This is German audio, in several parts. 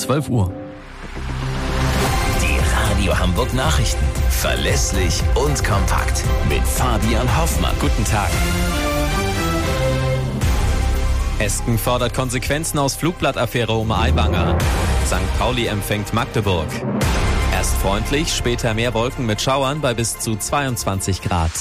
12 Uhr. Die Radio Hamburg Nachrichten. Verlässlich und kompakt. Mit Fabian Hoffmann. Guten Tag. Esken fordert Konsequenzen aus Flugblattaffäre um Aiwanger. St. Pauli empfängt Magdeburg. Erst freundlich, später mehr Wolken mit Schauern bei bis zu 22 Grad.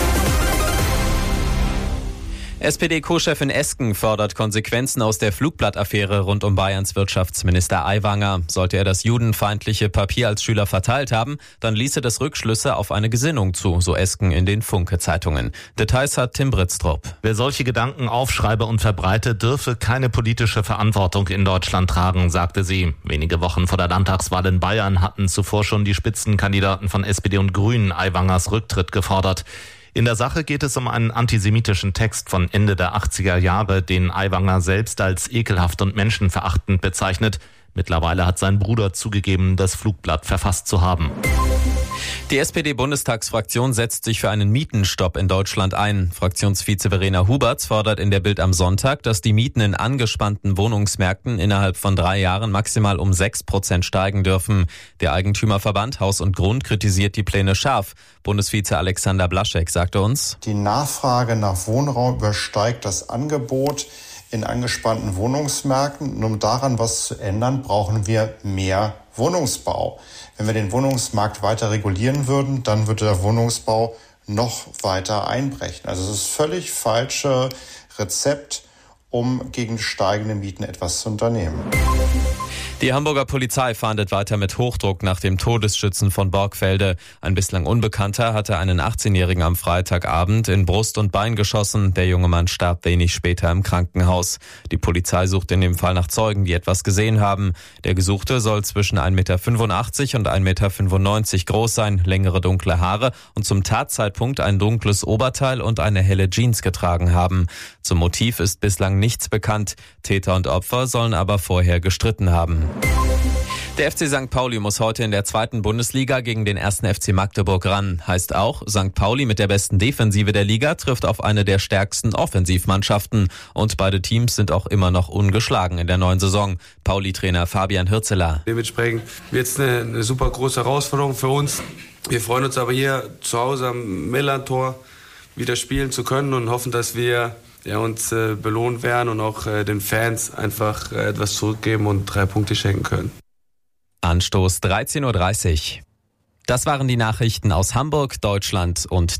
SPD-Co-Chefin Esken fordert Konsequenzen aus der Flugblattaffäre rund um Bayerns Wirtschaftsminister Aiwanger. Sollte er das judenfeindliche Papier als Schüler verteilt haben, dann ließe das Rückschlüsse auf eine Gesinnung zu, so Esken in den Funke-Zeitungen. Details hat Tim Britztrup. Wer solche Gedanken aufschreibe und verbreite, dürfe keine politische Verantwortung in Deutschland tragen, sagte sie. Wenige Wochen vor der Landtagswahl in Bayern hatten zuvor schon die Spitzenkandidaten von SPD und Grünen Aiwangers Rücktritt gefordert. In der Sache geht es um einen antisemitischen Text von Ende der 80er Jahre, den Aiwanger selbst als ekelhaft und menschenverachtend bezeichnet. Mittlerweile hat sein Bruder zugegeben, das Flugblatt verfasst zu haben. Die SPD-Bundestagsfraktion setzt sich für einen Mietenstopp in Deutschland ein. Fraktionsvize Verena Huberts fordert in der Bild am Sonntag, dass die Mieten in angespannten Wohnungsmärkten innerhalb von 3 Jahren maximal um 6% steigen dürfen. Der Eigentümerverband Haus und Grund kritisiert die Pläne scharf. Bundesvize Alexander Blaschek sagte uns: Die Nachfrage nach Wohnraum übersteigt das Angebot in angespannten Wohnungsmärkten. Und um daran was zu ändern, brauchen wir mehr Wohnungsbau. Wenn wir den Wohnungsmarkt weiter regulieren würden, dann würde der Wohnungsbau noch weiter einbrechen. Also es ist völlig falsche Rezept, um gegen steigende Mieten etwas zu unternehmen. Die Hamburger Polizei fahndet weiter mit Hochdruck nach dem Todesschützen von Borgfelde. Ein bislang Unbekannter hatte einen 18-Jährigen am Freitagabend in Brust und Bein geschossen. Der junge Mann starb wenig später im Krankenhaus. Die Polizei sucht in dem Fall nach Zeugen, die etwas gesehen haben. Der Gesuchte soll zwischen 1,85 Meter und 1,95 Meter groß sein, längere dunkle Haare und zum Tatzeitpunkt ein dunkles Oberteil und eine helle Jeans getragen haben. Zum Motiv ist bislang nichts bekannt. Täter und Opfer sollen aber vorher gestritten haben. Der FC St. Pauli muss heute in der 2. Bundesliga gegen den 1. FC Magdeburg ran. Heißt auch, St. Pauli mit der besten Defensive der Liga trifft auf eine der stärksten Offensivmannschaften. Und beide Teams sind auch immer noch ungeschlagen in der neuen Saison. Pauli-Trainer Fabian Hürzeler. Dementsprechend wird es eine super große Herausforderung für uns. Wir freuen uns aber hier zu Hause am Millantor wieder spielen zu können und hoffen, dass wir uns belohnt werden und auch den Fans einfach etwas zurückgeben und 3 Punkte schenken können. Anstoß 13:30 Uhr. Das waren die Nachrichten aus Hamburg, Deutschland und